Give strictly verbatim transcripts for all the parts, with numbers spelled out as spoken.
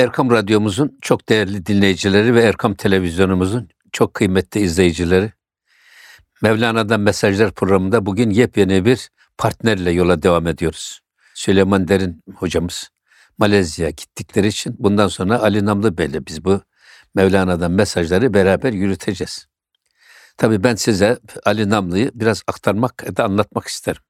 Erkam Radyomuzun çok değerli dinleyicileri ve Erkam Televizyonumuzun çok kıymetli izleyicileri, Mevlana'dan Mesajlar programında bugün yepyeni bir partnerle yola devam ediyoruz. Süleyman Derin hocamız Malezya'ya gittikleri için bundan sonra Ali Namlı Bey'le biz bu Mevlana'dan mesajları beraber yürüteceğiz. Tabii ben size Ali Namlı'yı biraz aktarmak ya da anlatmak isterim.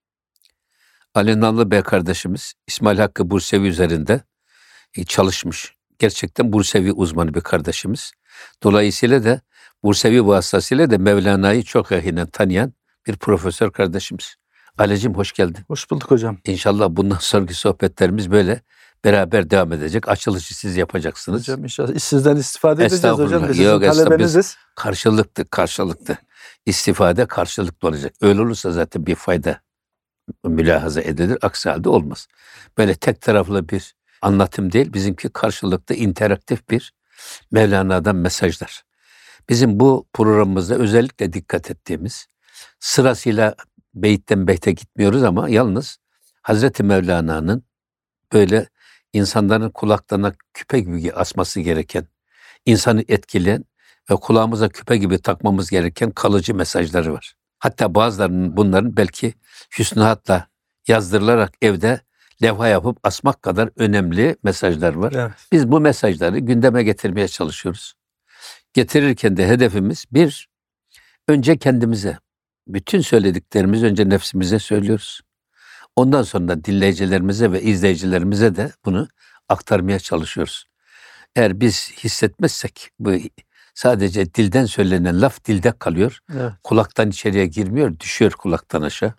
Ali Namlı Bey kardeşimiz İsmail Hakkı Bursevi üzerinde çalışmış. Gerçekten Bursevi uzmanı bir kardeşimiz. Dolayısıyla da Bursevi vasıtasıyla da Mevlana'yı çok yakinen tanıyan bir profesör kardeşimiz. Ali'cim hoş geldin. Hoş bulduk hocam. İnşallah bundan sonraki sohbetlerimiz böyle beraber devam edecek. Açılışı siz yapacaksınız. Hocam inşallah sizden istifade edeceğiz hocam. Biz Yok, sizin talebeniziz. Karşılıklı, karşılıklı. İstifade karşılıklı olacak. Öyle olursa zaten bir fayda mülahaza edilir. Aksi halde olmaz. Böyle tek taraflı bir anlatım değil, bizimki karşılıklı interaktif bir Mevlana'dan mesajlar. Bizim bu programımızda özellikle dikkat ettiğimiz, sırasıyla beyitten beyte gitmiyoruz ama yalnız Hazreti Mevlana'nın böyle insanların kulaklarına küpe gibi asması gereken, insanı etkileyen ve kulağımıza küpe gibi takmamız gereken kalıcı mesajları var. Hatta bazılarının bunların belki hüsnühatla yazdırılarak evde levha yapıp asmak kadar önemli mesajlar var. Evet. Biz bu mesajları gündeme getirmeye çalışıyoruz. Getirirken de hedefimiz bir, önce kendimize, bütün söylediklerimizi önce nefsimize söylüyoruz. Ondan sonra dinleyicilerimize ve izleyicilerimize de bunu aktarmaya çalışıyoruz. Eğer biz hissetmezsek, bu sadece dilden söylenen laf dilde kalıyor, Evet. kulaktan içeriye girmiyor, düşüyor kulaktan aşağı.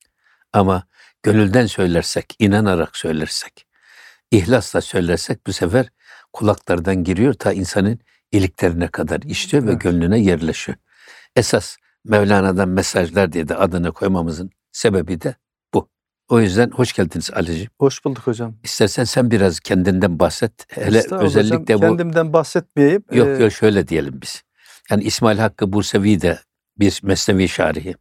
Ama gönülden söylersek, inanarak söylersek, ihlasla söylersek bu sefer kulaklardan giriyor ta insanın iliklerine kadar işliyor ve Evet. gönlüne yerleşiyor. Esas Mevlana'dan mesajlar diye de adını koymamızın sebebi de bu. O yüzden hoş geldiniz Ali'ciğim. Hoş bulduk hocam. İstersen sen biraz kendinden bahset. Hele özellikle hocam, bu... kendimden bahsetmeyeyim. Yok Ee, yok şöyle diyelim biz. Yani İsmail Hakkı Bursevi de bir Mesnevi şarihi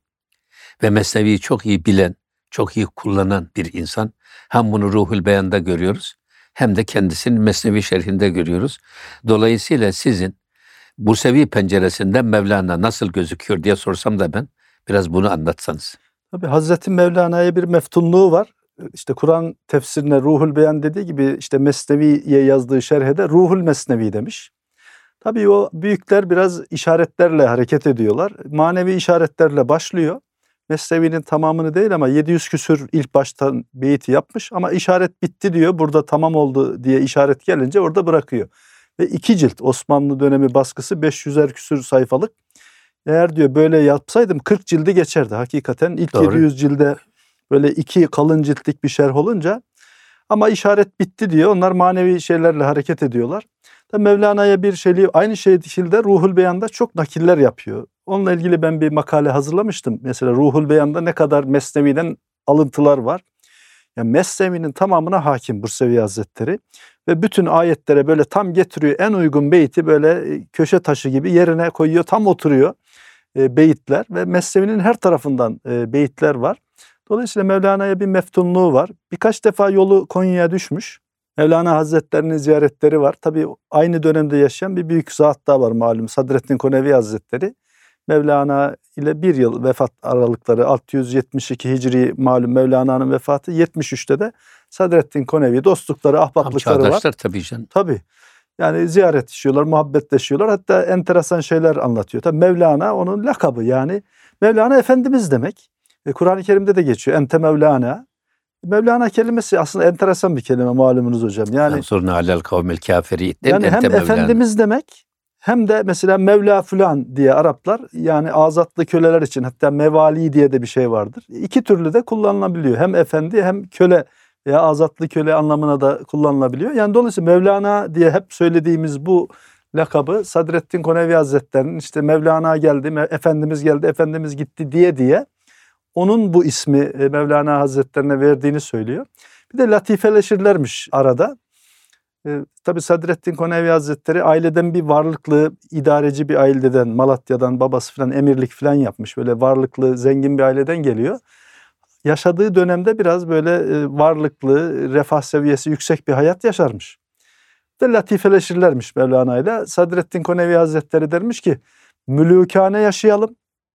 ve Mesnevi'yi çok iyi bilen, çok iyi kullanan bir insan. Hem bunu Ruhul Beyan'da görüyoruz hem de kendisini Mesnevi şerhinde görüyoruz. Dolayısıyla sizin Bursevi penceresinden Mevlana nasıl gözüküyor diye sorsam da ben biraz bunu anlatsanız. Tabii Hazreti Mevlana'ya bir meftunluğu var. İşte Kur'an tefsirine Ruhul Beyan dediği gibi işte Mesnevi'ye yazdığı şerhede Ruhul Mesnevi demiş. Tabii o büyükler biraz işaretlerle hareket ediyorlar. Manevi işaretlerle başlıyor. Mesnevi'nin tamamını değil ama yedi yüz küsür ilk baştan beyti yapmış ama işaret bitti diyor. Burada tamam oldu diye işaret gelince orada bırakıyor. Ve iki cilt Osmanlı dönemi baskısı beş yüzer küsür sayfalık. Eğer diyor böyle yapsaydım kırk cildi geçerdi. Hakikaten ilk Doğru. yedi yüz cilde böyle iki kalın ciltlik bir şerh olunca ama işaret bitti diyor. Onlar manevi şeylerle hareket ediyorlar. Tabii Mevlana'ya bir şeyi aynı şekilde Ruhul Beyan'da çok nakiller yapıyor. Onunla ilgili ben bir makale hazırlamıştım. Mesela Ruhul Beyan'da ne kadar Mesnevi'den alıntılar var. Yani Mesnevi'nin tamamına hakim Bursevi Hazretleri ve bütün ayetlere böyle tam getiriyor. En uygun beyti böyle köşe taşı gibi yerine koyuyor. Tam oturuyor e, beyitler ve Mesnevi'nin her tarafından e, beyitler var. Dolayısıyla Mevlana'ya bir meftunluğu var. Birkaç defa yolu Konya'ya düşmüş. Mevlana Hazretleri'nin ziyaretleri var. Tabii aynı dönemde yaşayan bir büyük zat daha var malum. Sadreddin Konevi Hazretleri. Mevlana ile bir yıl vefat aralıkları altı yüz yetmiş iki Hicri malum Mevlana'nın vefatı. yetmiş üçte de Sadreddin Konevi dostlukları, ahbaplıkları var. Çağdaşlar tabii canım. Tabii. Yani ziyaretleşiyorlar, muhabbetleşiyorlar. Hatta enteresan şeyler anlatıyor. Tabii Mevlana onun lakabı yani. Mevlana Efendimiz demek. E, Kur'an-ı Kerim'de de geçiyor. Ente Mevlana. Mevlana kelimesi aslında enteresan bir kelime malumunuz hocam. Yani Sonra alel kavmel kafiri. yani hem Efendimiz demek hem de mesela Mevla Fulan diye Araplar yani azatlı köleler için hatta mevali diye de bir şey vardır. İki türlü de kullanılabiliyor. Hem efendi hem köle veya azatlı köle anlamına da kullanılabiliyor. Yani dolayısıyla Mevlana diye hep söylediğimiz bu lakabı Sadreddin Konevi Hazretleri'nin işte Mevlana geldi, Efendimiz geldi, Efendimiz gitti diye diye onun bu ismi Mevlana Hazretlerine verdiğini söylüyor. Bir de latifeleşirlermiş arada. E, tabii Sadreddin Konevi Hazretleri aileden bir varlıklı, idareci bir aileden, Malatya'dan babası falan emirlik falan yapmış. Böyle varlıklı, zengin bir aileden geliyor. Yaşadığı dönemde biraz böyle e, varlıklı, refah seviyesi yüksek bir hayat yaşarmış. de latifeleşirlermiş Mevlana ile. Sadreddin Konevi Hazretleri dermiş ki mülükane yaşayalım,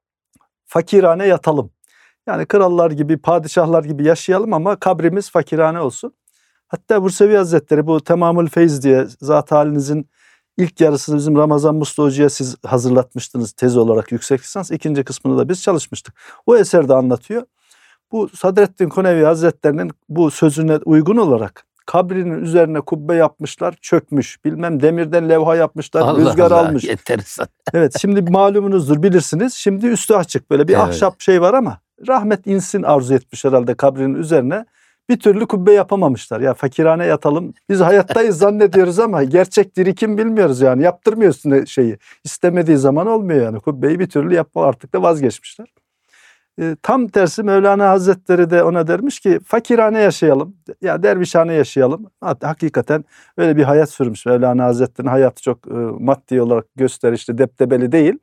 fakirane yatalım. Yani krallar gibi, padişahlar gibi yaşayalım ama kabrimiz fakirane olsun. Hatta Bursevi Hazretleri bu Temamül Feyz diye zat halinizin ilk yarısını bizim Ramazan Muslu Hoca'ya siz hazırlatmıştınız tez olarak yüksek lisans. İkinci kısmını da biz çalışmıştık. O eserde anlatıyor. Bu Sadreddin Konevi Hazretleri'nin bu sözüne uygun olarak kabrinin üzerine kubbe yapmışlar, çökmüş. Bilmem demirden levha yapmışlar, Allah rüzgar Allah, almış. enteresan. Evet, şimdi malumunuzdur, bilirsiniz. Şimdi üstü açık böyle bir Evet. ahşap şey var ama rahmet insin arzu etmiş herhalde kabrinin üzerine. Bir türlü kubbe yapamamışlar. Ya fakirane yatalım. Biz hayattayız zannediyoruz ama gerçek diri kim bilmiyoruz yani. Yaptırmıyor üstüne şeyi. İstemediği zaman olmuyor yani. Kubbeyi bir türlü yapma artık da vazgeçmişler. E, tam tersi Mevlana Hazretleri de ona dermiş ki fakirane yaşayalım. Ya dervişhane yaşayalım. Hatta hakikaten öyle bir hayat sürmüş. Mevlana Hazretleri'nin hayatı çok e, maddi olarak gösterişli, deptebeli değil.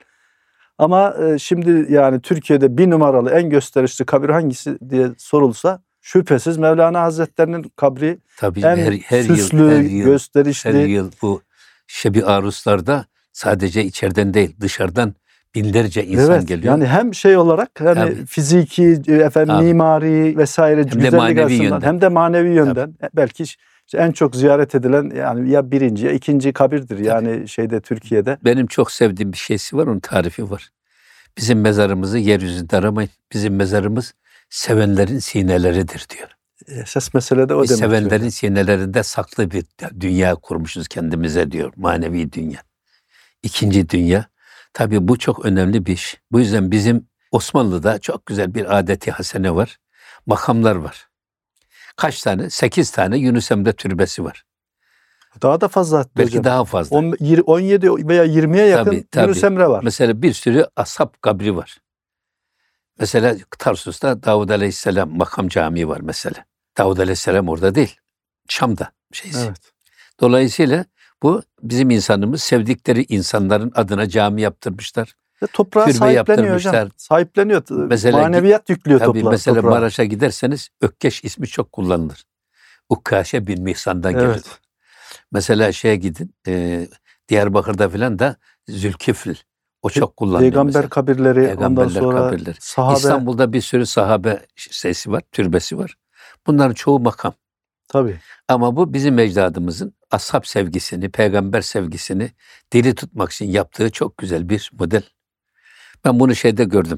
Ama e, şimdi yani Türkiye'de bir numaralı en gösterişli kabir hangisi diye sorulsa şüphesiz Mevlana Hazretleri'nin kabri Tabii en her, her süslü, yıl, her yıl, gösterişli. her yıl bu Şebi Aruslar'da sadece içeriden değil dışarıdan binlerce insan Evet, geliyor. yani hem şey olarak hani Tabii. fiziki, efendim Tabii. mimari vesaire Hem de güzellik manevi açısından yönden. hem de manevi yönden belki işte en çok ziyaret edilen yani ya birinci ya ikinci kabirdir yani şeyde Türkiye'de. Benim çok sevdiğim bir şeysi var, onun tarifi var. Bizim mezarımızı yeryüzünde aramayın. Bizim mezarımız sevenlerin sineleridir diyor. Esas mesele de o Biz demek. sevenlerin diyor. sinelerinde saklı bir dünya kurmuşuz kendimize diyor. Manevi dünya. İkinci dünya. Tabii bu çok önemli bir iş. Bu yüzden bizim Osmanlı'da çok güzel bir adeti hasene var. Makamlar var. Kaç tane? Sekiz tane Yunus Emre türbesi var. Daha da fazla hatta Belki hocam. daha fazla. on, yirmi, on yedi veya yirmiye yakın Tabii, tabii. Yunus Emre var. Mesela bir sürü ashab kabri var. Mesela Tarsus'ta Davud Aleyhisselam makam camii var mesela. Davud Aleyhisselam orada değil. Şam'da şeysi. Evet. Dolayısıyla bu bizim insanımız sevdikleri insanların adına cami yaptırmışlar. Ve toprağa Türbe sahipleniyor hocam. yaptırmışlar. Sahipleniyor. Mesela Maneviyat yüklüyor Tabii toprağa. mesela toprağa. Maraş'a giderseniz Ökkeş ismi çok kullanılır. Ukkaşe bin Mihsan'dan gelir. Evet. Mesela şeye gidin e, Diyarbakır'da filan da Zülkifl. O çok kullanılıyor Peygamber mesela. kabirleri, ondan Peygamberler sonra kabirleri. sahabe. İstanbul'da bir sürü sahabe sesi var, türbesi var. Bunların çoğu makam. Tabii. Ama bu bizim ecdadımızın ashab sevgisini, peygamber sevgisini diri tutmak için yaptığı çok güzel bir model. Ben bunu şeyde gördüm.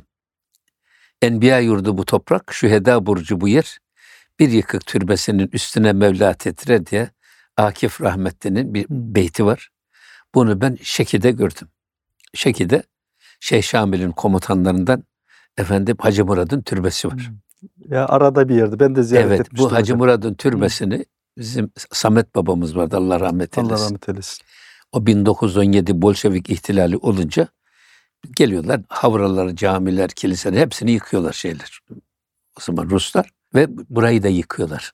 Enbiya yurdu bu toprak, şüheda burcu bu yer. Bir yıkık türbesinin üstüne Mevla titrer diye Akif Rahmetli'nin bir beyti var. Bunu ben Şeki'de gördüm. Şeki'de Şeyh Şamil'in komutanlarından efendim Hacı Murad'ın türbesi var. Ya arada bir yerde. Ben de ziyaret Evet, etmiştim. bu Hacı hocam. Murad'ın türbesini bizim Samet babamız vardı, Allah rahmet eylesin. Allah rahmet eylesin. O bin dokuz yüz on yedi Bolşevik ihtilali olunca geliyorlar, havraları, camiler, kiliseler hepsini yıkıyorlar şeyler. O zaman Ruslar ve burayı da yıkıyorlar.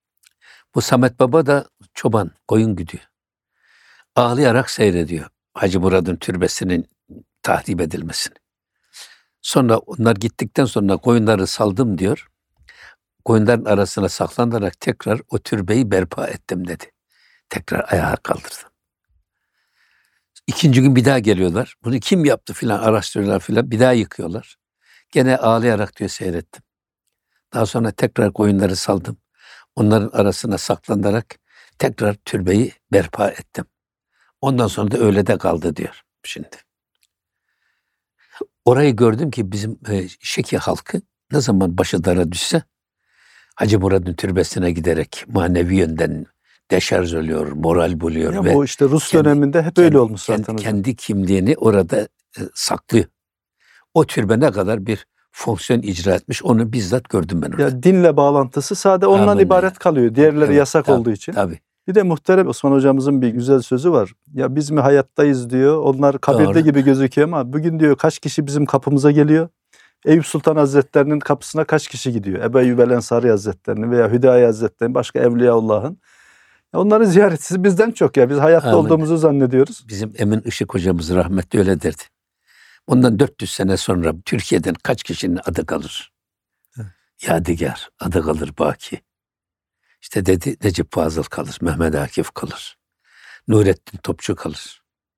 Bu Samet Baba da çoban, koyun güdüyor. Ağlayarak seyrediyor Hacı Murad'ın türbesinin tahrip edilmesini. Sonra onlar gittikten sonra koyunları saldım diyor. Koyunların arasına saklanarak tekrar o türbeyi berpa ettim dedi. Tekrar ayağa kaldırdım. İkinci gün bir daha geliyorlar. Bunu kim yaptı filan araştırıyorlar filan. Bir daha yıkıyorlar. Gene ağlayarak diyor seyrettim. Daha sonra tekrar koyunları saldım. Onların arasına saklanarak tekrar türbeyi berpa ettim. Ondan sonra da öyle de kaldı diyor şimdi. Orayı gördüm ki bizim e, Şeki halkı ne zaman başı dara düşse Hacı Murad'ın türbesine giderek manevi yönden deşarj oluyor, moral buluyor. Ya ve bu işte Rus kendi, döneminde hep kendi, öyle olmuş zaten. Kendi, hocam. kendi kimliğini orada e, saklıyor. O türbe ne kadar bir fonksiyon icra etmiş onu bizzat gördüm ben orada. Ya dinle bağlantısı sadece ondan Amenna ibaret ya. kalıyor. Diğerleri Evet, yasak tabii, olduğu için. Tabii. Bir de muhterem Osman hocamızın bir güzel sözü var. Ya biz mi hayattayız diyor. Onlar kabirde Doğru. gibi gözüküyor ama bugün diyor kaç kişi bizim kapımıza geliyor. Eyüp Sultan Hazretlerinin kapısına kaç kişi gidiyor? Ebu Eyyub el Ensari Hazretlerinin veya Hüdayi Hazretlerinin, başka Evliyaullah'ın. Onların ziyaretçisi bizden çok ya. Biz hayatta Amin. olduğumuzu zannediyoruz. Bizim Emin Işık hocamız rahmetli öyle derdi. Bundan dört yüz sene sonra Türkiye'den kaç kişinin adı kalır? Evet. Yadigar, adı kalır baki. İşte dedi Necip Fazıl kalır, Mehmet Akif kalır. Nurettin Topçu kalır.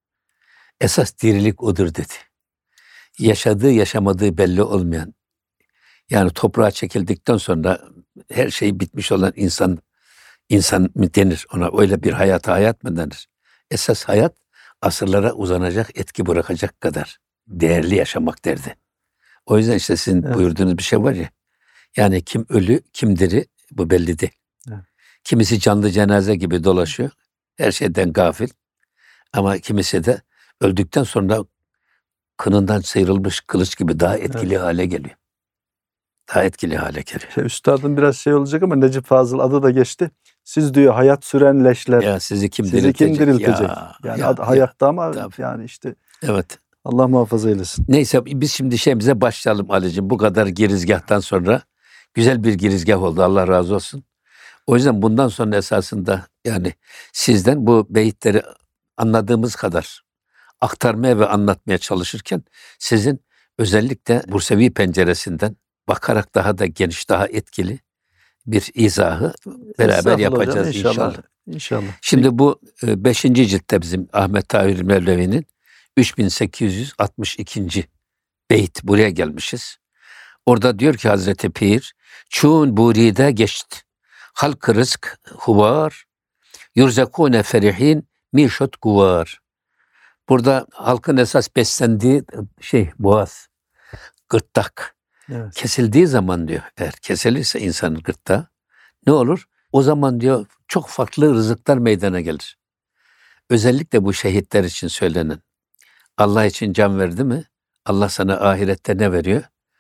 Esas dirilik odur dedi. Yaşadığı yaşamadığı belli olmayan, yani toprağa çekildikten sonra her şey bitmiş olan insan insan mı denir ona? Öyle bir hayata hayat mı denir? Esas hayat asırlara uzanacak, etki bırakacak kadar değerli yaşamak derdi. O yüzden işte sizin Evet. buyurduğunuz bir şey var ya. Yani kim ölü, kim diri bu belli değil. Evet. Kimisi canlı cenaze gibi dolaşıyor. Her şeyden gafil. Ama kimisi de öldükten sonra kınından sıyrılmış kılıç gibi daha etkili Evet. hale geliyor. Daha etkili hale geliyor. Şey, üstadın biraz şey olacak ama Necip Fazıl adı da geçti. Siz diyor hayat süren leşler. Ya sizi kim Sizi diriltecek? kim diriltecek? Ya, yani ya, ad- hayatta ya, ama tabii. yani işte Evet. Allah muhafaza eylesin. Neyse biz şimdi şeyimize başlayalım Ali'ciğim. Bu kadar girizgahtan sonra güzel bir girizgah oldu. Allah razı olsun. O yüzden bundan sonra esasında yani sizden bu beyitleri anladığımız kadar aktarmaya ve anlatmaya çalışırken sizin özellikle Bursevi penceresinden bakarak daha da geniş, daha etkili bir izahı beraber Estağfurullah yapacağız hocam, inşallah. inşallah. İnşallah. Şimdi bu e, beşinci ciltte bizim Ahmet Tahir Mevlevi'nin üç bin sekiz yüz altmış ikinci beyt buraya gelmişiz. Orada diyor ki Hazreti Pir, çun buride geçti. Halk rızk huvar, yurzekune ferihin mişot guvar. Burada halkın esas beslendiği şey boğaz, gırtlak. Evet. Kesildiği zaman diyor, eğer kesilirse insanın gırtlağı ne olur? O zaman diyor çok farklı rızıklar meydana gelir. Özellikle bu şehitler için söylenen. Allah için can verdi mi? Allah sana ahirette ne veriyor?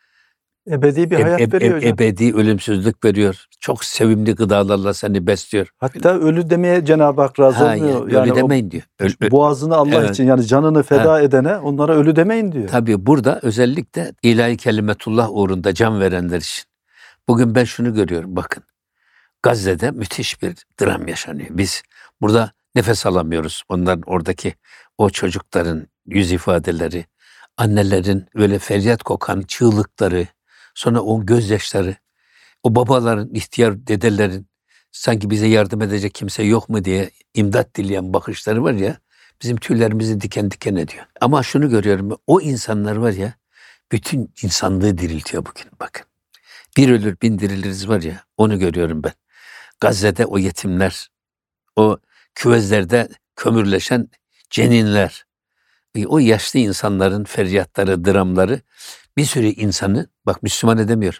Ebedi bir E- hayat e- veriyor e- hocam. Ebedi ölümsüzlük veriyor. Çok sevimli gıdalarla seni besliyor. Hatta ölü demeye Cenab-ı Hak razı Ha, olmuyor. yani, öyle o demeyin diyor. Öl- ö- boğazını Allah Evet. için yani canını feda edene onlara ölü demeyin diyor. Tabii burada özellikle ilahi kelimetullah uğrunda can verenler için. Bugün ben şunu görüyorum bakın. Gazze'de müthiş bir dram yaşanıyor. Biz burada nefes alamıyoruz. Onların oradaki o çocukların yüz ifadeleri, annelerin öyle feryat kokan çığlıkları, sonra o gözyaşları, o babaların, ihtiyar dedelerin sanki bize yardım edecek kimse yok mu diye imdat dileyen bakışları var ya, bizim tüylerimizi diken diken ediyor. Ama şunu görüyorum, o insanlar var ya, bütün insanlığı diriltiyor bugün bakın. Bir ölür bin diriliriz var ya, onu görüyorum ben. Gazze'de o yetimler, o küvezlerde kömürleşen ceninler, o yaşlı insanların feryatları, dramları bir sürü insanı, bak Müslüman edemiyor.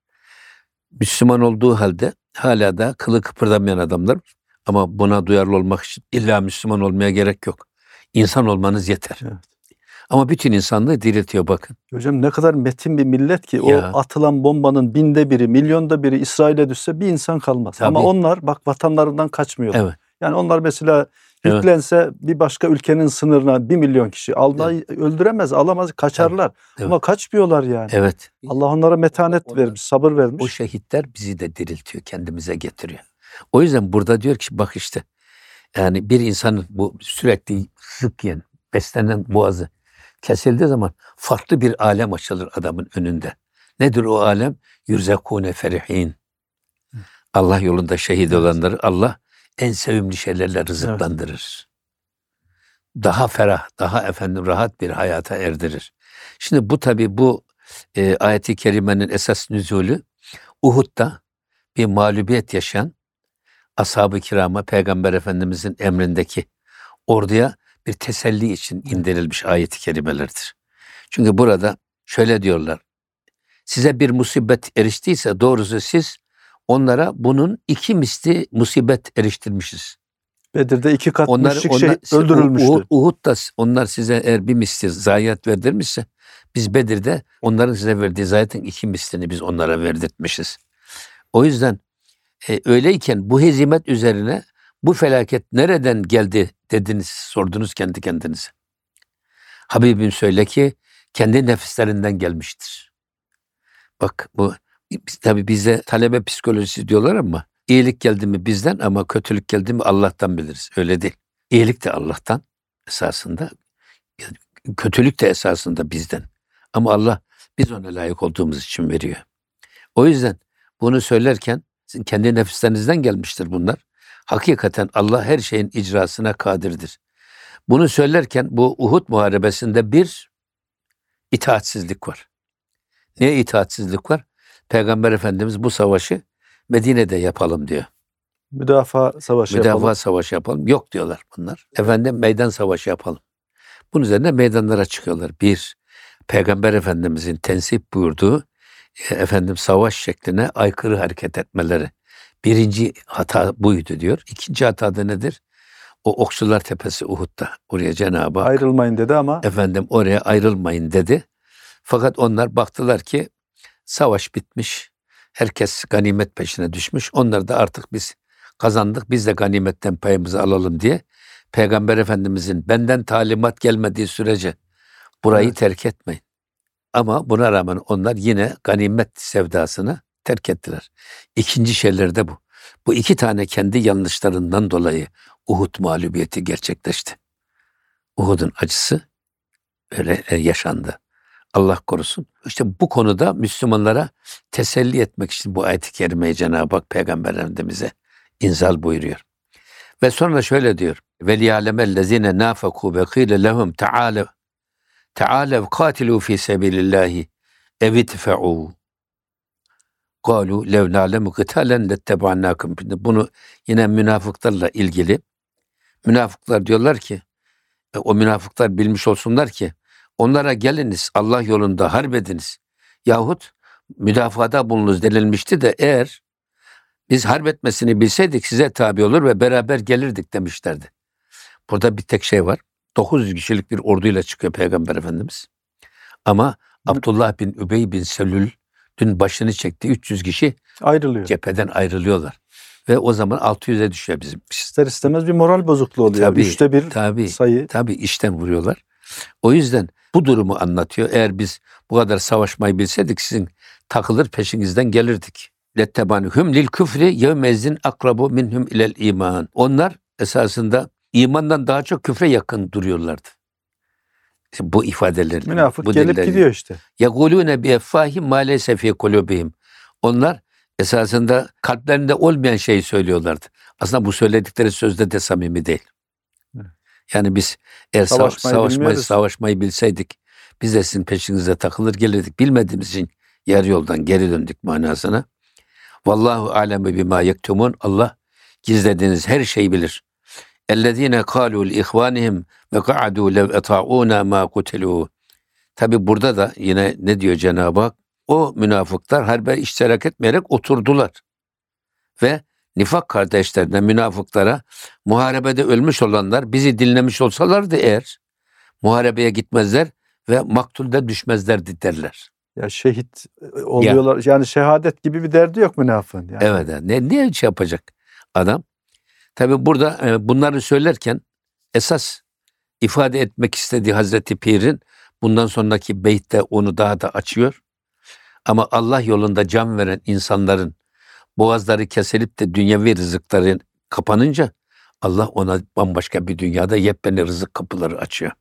Müslüman olduğu halde hala da kılı kıpırdamayan adamlar var. Ama buna duyarlı olmak için illa Müslüman olmaya gerek yok. İnsan olmanız yeter. Evet. Ama bütün insanlığı diriltiyor bakın. Hocam ne kadar metin bir millet ki Ya. o atılan bombanın binde biri, milyonda biri İsrail'e düşse bir insan kalmaz. Tabii. Ama onlar bak vatanlarından kaçmıyorlar. Evet. Yani onlar mesela Evet. yüklense bir başka ülkenin sınırına bir milyon kişi almayı öldüremez, alamaz, kaçarlar. Evet. Ama kaçmıyorlar yani. Evet. Allah onlara metanet Onlar- vermiş, sabır vermiş. O şehitler bizi de diriltiyor, kendimize getiriyor. O yüzden burada diyor ki bak işte yani bir insanın bu sürekli sık yiyen, beslenen boğazı kesildiği zaman farklı bir alem açılır adamın önünde. Nedir o alem? Yürzekûne ferihin. Allah yolunda şehit Evet. olanları Allah en sevimli şeylerle rızıklandırır. Daha ferah, daha efendim rahat bir hayata erdirir. Şimdi bu tabii bu e, ayet-i kerimenin esas nüzulü Uhud'da bir mağlubiyet yaşayan ashab-ı kirama Peygamber Efendimizin emrindeki orduya bir teselli için indirilmiş ayet-i kerimelerdir. Çünkü burada şöyle diyorlar. Size bir musibet eriştiyse doğrusu siz onlara bunun iki misli musibet eriştirmişiz. Bedir'de iki kat Onlar, müşrik onlar şey öldürülmüştü. Uhud, Uhud'da onlar size eğer bir misli zayiat verdirmişse biz Bedir'de onların size verdiği zayiatın iki mislini biz onlara verdirtmişiz. O yüzden e, öyleyken bu hezimet üzerine bu felaket nereden geldi dediniz, sordunuz kendi kendinize. Habibim söyle ki kendi nefislerinden gelmiştir. Bak bu tabii bize talebe psikolojisi diyorlar ama iyilik geldi mi bizden ama kötülük geldi mi Allah'tan biliriz. Öyle değil. İyilik de Allah'tan esasında, kötülük de esasında bizden. Ama Allah biz ona layık olduğumuz için veriyor. O yüzden bunu söylerken sizin kendi nefislerinizden gelmiştir bunlar. Hakikaten Allah her şeyin icrasına kadirdir. Bunu söylerken bu Uhud muharebesinde bir itaatsizlik var. Neye itaatsizlik var? Peygamber Efendimiz bu savaşı Medine'de yapalım diyor. Müdafaa savaşı Müdafaa yapalım. savaşı yapalım. Yok diyorlar bunlar. Efendim meydan savaşı yapalım. Bunun üzerine meydanlara çıkıyorlar. Bir, Peygamber Efendimizin tensip buyurduğu e, efendim savaş şekline aykırı hareket etmeleri. Birinci hata buydu diyor. İkinci hata da nedir? O Okçular Tepesi Uhud'da. Oraya Cenab-ı Hak Ayrılmayın dedi ama efendim oraya ayrılmayın dedi. Fakat onlar baktılar ki savaş bitmiş. Herkes ganimet peşine düşmüş. Onlar da artık biz kazandık. Biz de ganimetten payımızı alalım diye Peygamber Efendimizin benden talimat gelmediği sürece burayı Evet. terk etmeyin. Ama buna rağmen onlar yine ganimet sevdasını terk ettiler. İkinci şeyler de bu. Bu iki tane kendi yanlışlarından dolayı Uhud mağlubiyeti gerçekleşti. Uhud'un acısı öyle e, yaşandı. Allah korusun. İşte bu konuda Müslümanlara teselli etmek için bu ayet-i kerimeyi Cenab-ı Hak Peygamber Efendimiz'e inzal buyuruyor. Ve sonra şöyle diyor. وَلِيَعْلَمَ الَّذ۪ينَ نَافَقُوا وَقِيلَ لَهُمْ تَعَالَوْا تَعَالَوْا قَاتِلُوا ف۪ي سَب۪يلِ اللّٰهِ اَوْ اِدْفَعُوا قَالُوا لَوْ نَعْلَمُ قِتَالًا لَاتَّبَعْنَاكُمْ. Bunu yine münafıklarla ilgili. Münafıklar diyorlar ki, o münafıklar bilmiş olsunlar ki, onlara geliniz, Allah yolunda harp ediniz. Yahut müdafada bulunuz denilmişti de eğer biz harp etmesini bilseydik size tabi olur ve beraber gelirdik demişlerdi. Burada bir tek şey var. dokuz yüz kişilik bir orduyla çıkıyor Peygamber Efendimiz. Ama Abdullah bin Übey bin Selül'ün başını çektiği üç yüz kişi ayrılıyor. cepheden ayrılıyorlar. Ve o zaman altı yüze düşüyor bizim. İster istemez bir moral bozukluğu oluyor. Tabii, Üçte bir tabii, sayı. Tabii işten vuruyorlar. O yüzden bu durumu anlatıyor. Eğer biz bu kadar savaşmayı bilseydik sizin takılır peşinizden gelirdik. Lettebanhum lil küfri yevmezin akrabu minhum ilel iman. Onlar esasında imandan daha çok küfre yakın duruyorlardı. İşte bu ifadeler. Münafık bu gelip diller- gidiyor işte. Yekulune bi effahim ma leyse fi kulubihim. Onlar esasında kalplerinde olmayan şeyi söylüyorlardı. Aslında bu söyledikleri sözde de samimi değil. Evet. Yani biz eğer Savaşmayı savaşmayı, savaşmayı, bilmiyoruz. savaşmayı bilseydik biz de sizin peşinize takılır gelirdik. Bilmediğimiz için yer yoldan geri döndük manasına. Vallahu alemu bima yektumun. Allah gizlediğiniz her şeyi bilir. Ellezine kâlû li ihvânihim ve ka'adû lev eta'ûnâ mâ kutilû. Tabi burada da yine ne diyor Cenab-ı Hak? O münafıklar harbe iştirak etmeyerek oturdular. Ve nifak kardeşlerine, münafıklara muharebede ölmüş olanlar bizi dinlemiş olsalardı eğer muharebeye gitmezler ve maktulde düşmezlerdi derler. Ya şehit oluyorlar. Yani şehadet gibi bir derdi yok münafığın. Yani. Evet. Ne, ne şey yapacak adam? Tabi burada e, bunları söylerken esas ifade etmek istediği Hazreti Pir'in bundan sonraki beytte onu daha da açıyor. Ama Allah yolunda can veren insanların boğazları kesilip de dünyevi rızıkları kapanınca Allah ona bambaşka bir dünyada yepyeni rızık kapıları açıyor.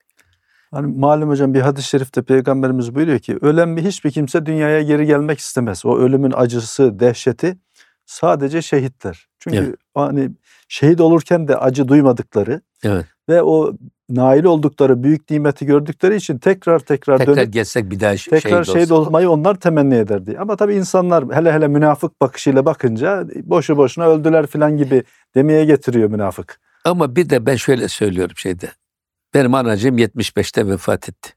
Hani malum hocam bir hadis-i şerifte Peygamberimiz buyuruyor ki ölen bir hiçbir kimse dünyaya geri gelmek istemez. O ölümün acısı, dehşeti sadece şehitler. Çünkü Evet. hani şehit olurken de acı duymadıkları Evet. ve o nail oldukları büyük nimeti gördükleri için tekrar tekrar, Tekrar dönüp gelsek bir daha ş- tekrar şehit şehit olsun. olmayı onlar temenni ederdi. Ama tabii insanlar hele hele münafık bakışıyla bakınca boşu boşuna öldüler falan gibi demeye getiriyor münafık. Ama bir de ben şöyle söylüyorum şeyde. Benim anacığım yetmiş beşte vefat etti.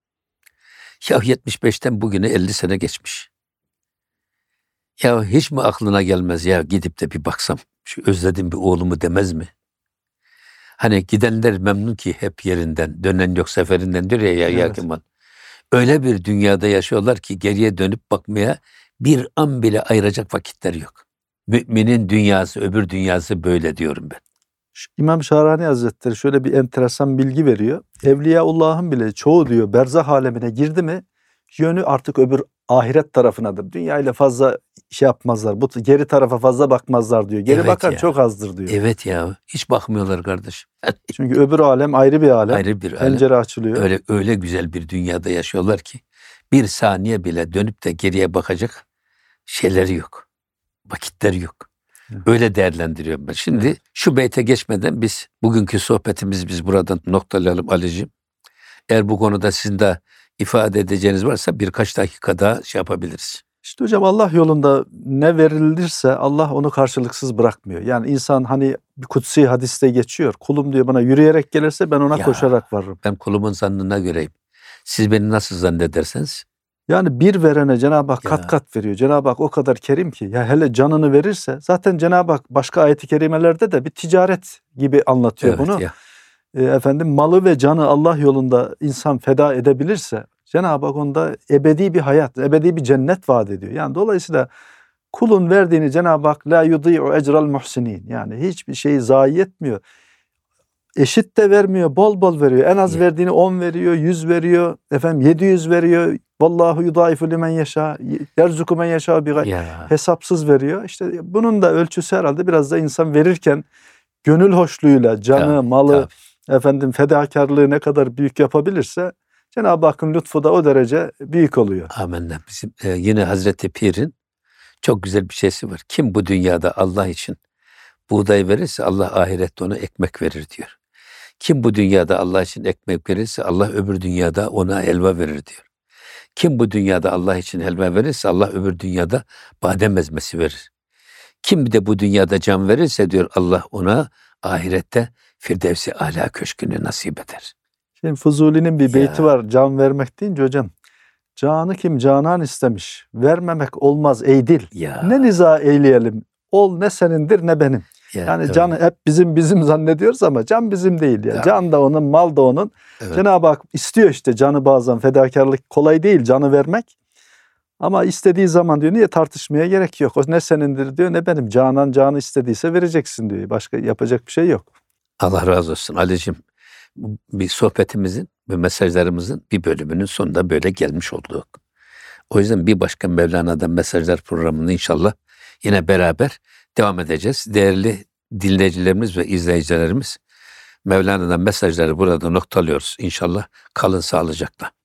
Ya yetmiş beşten bugüne elli sene geçmiş. Ya hiç mi aklına gelmez ya gidip de bir baksam, şu özledim bir oğlumu demez mi? Hani gidenler memnun ki hep yerinden, dönen yok seferinden diyor ya Yahya Evet. Kemal. Öyle bir dünyada yaşıyorlar ki geriye dönüp bakmaya bir an bile ayıracak vakitleri yok. Müminin dünyası, öbür dünyası böyle diyorum ben. İmam Şahrani Hazretleri şöyle bir enteresan bilgi veriyor. Evliyaullah'ın bile çoğu diyor berzah alemine girdi mi yönü artık öbür ahiret tarafınadır. Dünya ile fazla şey yapmazlar. Bu geri tarafa fazla bakmazlar diyor. Geri Evet bakan ya. çok azdır diyor. Evet ya, hiç bakmıyorlar kardeşim. Çünkü öbür alem ayrı bir alem. Ayrı bir alem. Pencere açılıyor. Öyle öyle güzel bir dünyada yaşıyorlar ki bir saniye bile dönüp de geriye bakacak şeyleri yok. Vakitleri yok. Öyle değerlendiriyorum ben. Şimdi Evet. şu beyte geçmeden biz bugünkü sohbetimizi biz buradan noktalayalım Ali'ciğim. Eğer bu konuda sizin de ifade edeceğiniz varsa birkaç dakika daha şey yapabiliriz. İşte hocam Allah yolunda ne verilirse Allah onu karşılıksız bırakmıyor. Yani insan hani bir kutsi hadiste geçiyor. Kulum diyor bana yürüyerek gelirse ben ona Ya, koşarak varırım. Ben kulumun zannına göreyim. Siz beni nasıl zannederseniz. Yani bir verene Cenab-ı Hak Ya. kat kat veriyor. Cenab-ı Hak o kadar kerim ki. Ya hele canını verirse zaten Cenab-ı Hak başka ayet-i kerimelerde de bir ticaret gibi anlatıyor Evet bunu. ya. E, efendim malı ve canı Allah yolunda insan feda edebilirse Cenab-ı Hak onda ebedi bir hayat, ebedi bir cennet vaat ediyor. Yani dolayısıyla kulun verdiğini Cenab-ı Hak la yudî'u ecral muhsinin. Yani hiçbir şeyi zayi etmiyor. Eşit de vermiyor, bol bol veriyor. En az Ya. verdiğini on veriyor, yüz veriyor, efendim yedi yüz veriyor. Vallahu yudâifu limen yeşâ, yerzuku men yeşâ bi gayri. Ya. Hesapsız veriyor. İşte bunun da ölçüsü herhalde biraz da insan verirken gönül hoşluğuyla canı, Tabii, malı, tabii. efendim fedakarlığı ne kadar büyük yapabilirse Cenab-ı Hakk'ın lütfu da o derece büyük oluyor. Amenna. Bizim e, yine Hazreti Pir'in çok güzel bir şeysi var. Kim bu dünyada Allah için buğday verirse Allah ahirette ona ekmek verir diyor. Kim bu dünyada Allah için ekmek verirse Allah öbür dünyada ona helva verir diyor. Kim bu dünyada Allah için helva verirse Allah öbür dünyada badem ezmesi verir. Kim de bu dünyada can verirse diyor Allah ona ahirette Firdevs-i Âlâ köşkünü nasip eder. Şimdi Fuzuli'nin bir beyti Ya. var can vermek deyince hocam. Canı kim canan istemiş, vermemek olmaz ey dil. Ya. Ne niza eyleyelim, ol ne senindir ne benim. Ya, Yani evet. can hep bizim bizim zannediyoruz ama can bizim değil. Ya. Ya. Can da onun, mal da onun. Evet. Cenab-ı Hak istiyor işte canı bazen fedakarlık kolay değil canı vermek. Ama istediği zaman diyor niye tartışmaya gerek yok. O ne senindir diyor ne benim. Canan canı istediyse vereceksin diyor. Başka yapacak bir şey yok. Allah razı olsun Ali'cim. Bu bir sohbetimizin ve mesajlarımızın bir bölümünün sonunda böyle gelmiş olduk. O yüzden bir başka Mevlana'dan Mesajlar programında inşallah yine beraber devam edeceğiz. Değerli dinleyicilerimiz ve izleyicilerimiz, Mevlana'dan mesajları burada noktalıyoruz. İnşallah kalın sağlıcakla.